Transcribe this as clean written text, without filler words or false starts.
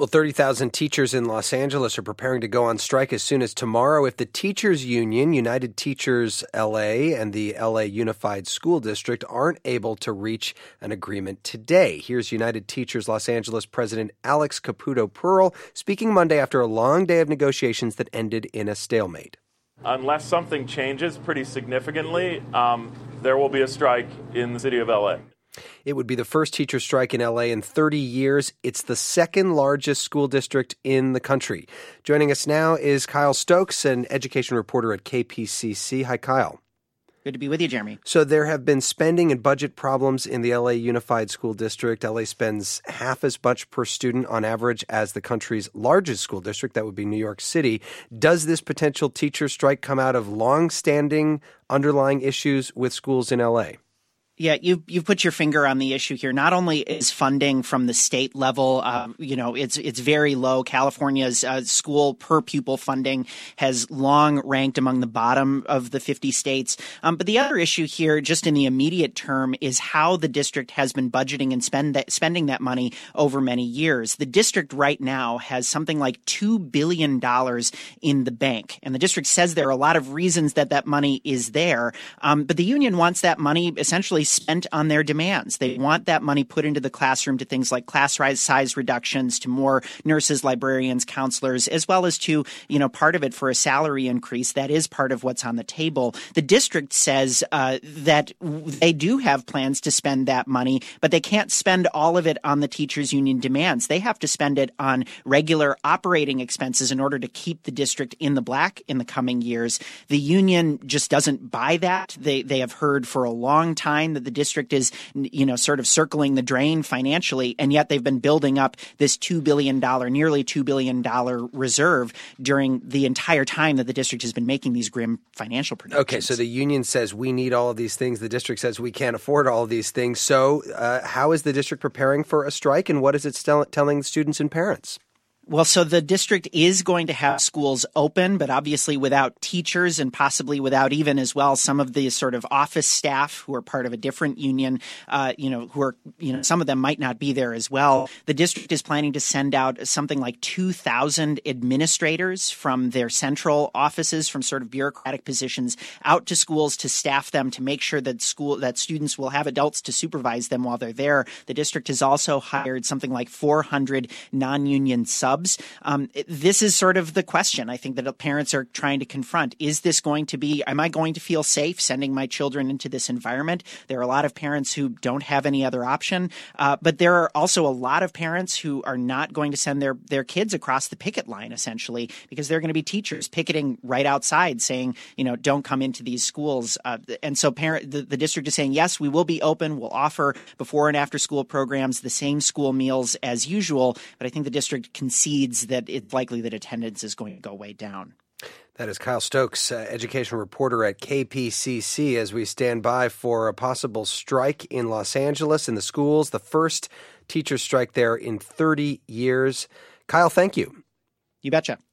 Well, 30,000 teachers in Los Angeles are preparing to go on strike as soon as tomorrow if the teachers union, United Teachers LA, and the LA Unified School District aren't able to reach an agreement today. Here's United Teachers Los Angeles President Alex Caputo Pearl speaking Monday after a long day of negotiations that ended in a stalemate. Unless something changes pretty significantly, there will be a strike in the city of LA. It would be the first teacher strike in LA in 30 years. It's the second largest school district in the country. Joining us now is Kyle Stokes, an education reporter at KPCC. Hi, Kyle. Good to be with you, Jeremy. So there have been spending and budget problems in the LA Unified School District. LA spends half as much per student on average as the country's largest school district. That would be New York City. Does this potential teacher strike come out of long-standing underlying issues with schools in LA? Yeah, you've put your finger on the issue here. Not only is funding from the state level, it's very low. California's school per pupil funding has long ranked among the bottom of the 50 states. But the other issue here, just in the immediate term, is how the district has been budgeting and spending that money over many years. The district right now has something like $2 billion in the bank. And the district says there are a lot of reasons that money is there. But the union wants that money essentially spent on their demands. They want that money put into the classroom to things like class size reductions, to more nurses, librarians, counselors, as well as to, part of it for a salary increase. That is part of what's on the table. The district says that they do have plans to spend that money, but they can't spend all of it on the teachers union demands. They have to spend it on regular operating expenses in order to keep the district in the black in the coming years. The union just doesn't buy that. They have heard for a long time that the district is, sort of circling the drain financially, and yet they've been building up this nearly $2 billion reserve during the entire time that the district has been making these grim financial projections. Okay, so the union says we need all of these things. The district says we can't afford all of these things. So how is the district preparing for a strike, and what is it telling students and parents? Well, so the district is going to have schools open, but obviously without teachers and possibly without even as well some of the sort of office staff who are part of a different union, some of them might not be there as well. The district is planning to send out something like 2,000 administrators from their central offices, from sort of bureaucratic positions, out to schools to staff them, to make sure that students will have adults to supervise them while they're there. The district has also hired something like 400 non-union subs. This is sort of the question I think that parents are trying to confront. Am I going to feel safe sending my children into this environment? There are a lot of parents who don't have any other option, but there are also a lot of parents who are not going to send their kids across the picket line, essentially, because they're going to be teachers picketing right outside saying, don't come into these schools. And so the district is saying, yes, we will be open. We'll offer before and after school programs, the same school meals as usual. But I think the district concedes that it's likely that attendance is going to go way down. That is Kyle Stokes, education reporter at KPCC, as we stand by for a possible strike in Los Angeles in the schools, the first teacher strike there in 30 years. Kyle, thank you. You betcha.